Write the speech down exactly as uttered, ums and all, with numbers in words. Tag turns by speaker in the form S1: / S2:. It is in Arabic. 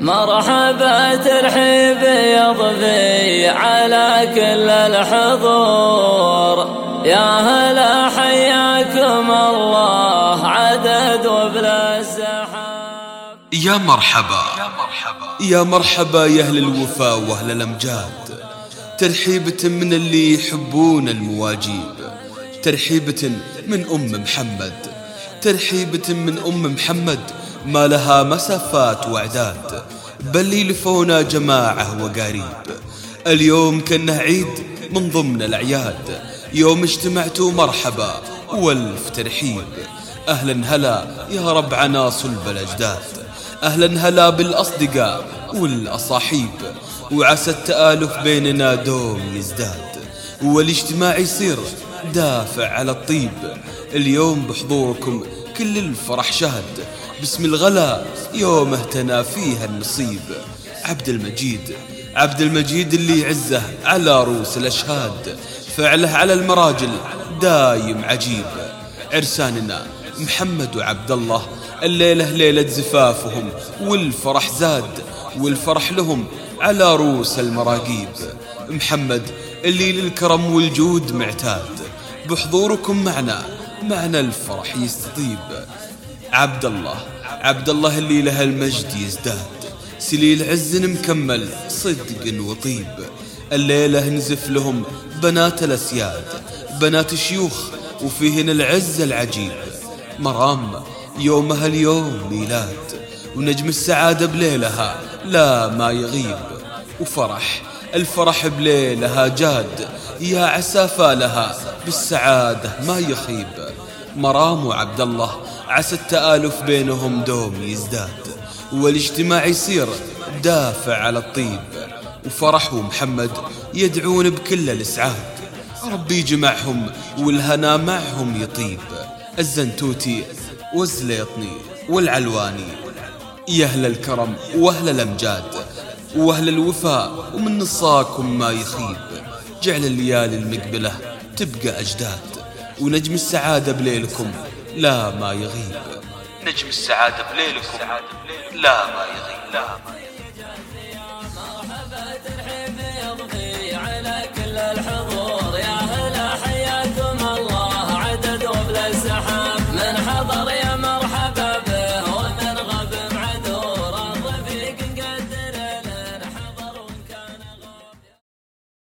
S1: مرحبا ترحيب يضفي على كل الحضور، يا هلا حياكم الله عدد وبلا الزحام.
S2: يا مرحبا يا مرحبا يا أهل الوفا وأهل الأمجاد، ترحيبة من اللي يحبون المواجيب، ترحيبة من أم محمد، ترحيبة من أم محمد ما لها مسافات وعداد، بل يلفونا جماعة وقريب. اليوم كأنه عيد من ضمن الأعياد، يوم اجتمعتوا مرحبا والف ترحيب. أهلا هلا يا ربعنا صلب الأجداد، أهلا هلا بالأصدقاء والأصاحيب، وعسى التآلف بيننا دوم يزداد، والاجتماع يصير دافع على الطيب. اليوم بحضوركم كل الفرح شهد، باسم الغلا يوم اهتنى فيها النصيب. عبد المجيد عبد المجيد اللي يعزه على روس الأشهاد، فعله على المراجل دايم عجيب. عرساننا محمد وعبد الله الليلة ليلة زفافهم، والفرح زاد والفرح لهم على روس المراقيب. محمد اللي للكرم والجود معتاد، بحضوركم معنا معنا الفرح يستطيب. عبد الله عبد الله اللي له المجد يزداد، سليل عز مكمل صدق وطيب. الليلة نزف لهم بنات الأسياد، بنات الشيوخ وفيهن العز العجيب. مرام يومها اليوم ميلاد، ونجم السعادة بليلها لا ما يغيب. وفرح الفرح بليلها جاد، يا عسى فالها بالسعادة ما يخيب. مرام وعبد الله عسى التآلف بينهم دوم يزداد، والاجتماع يصير دافع على الطيب. وفرح ومحمد يدعون بكل الإسعاد، ربي يجمعهم والهنا معهم يطيب. الزنتوتي والزليطني والعلواني، يا أهل الكرم وأهل الأمجاد وأهل الوفاء، ومن نصاكم ما يخيب. جعل الليالي المقبلة تبقى أجداد، ونجم السعادة بليلكم لا ما يغيب. نجم السعادة بليلكم لا ما يغيب.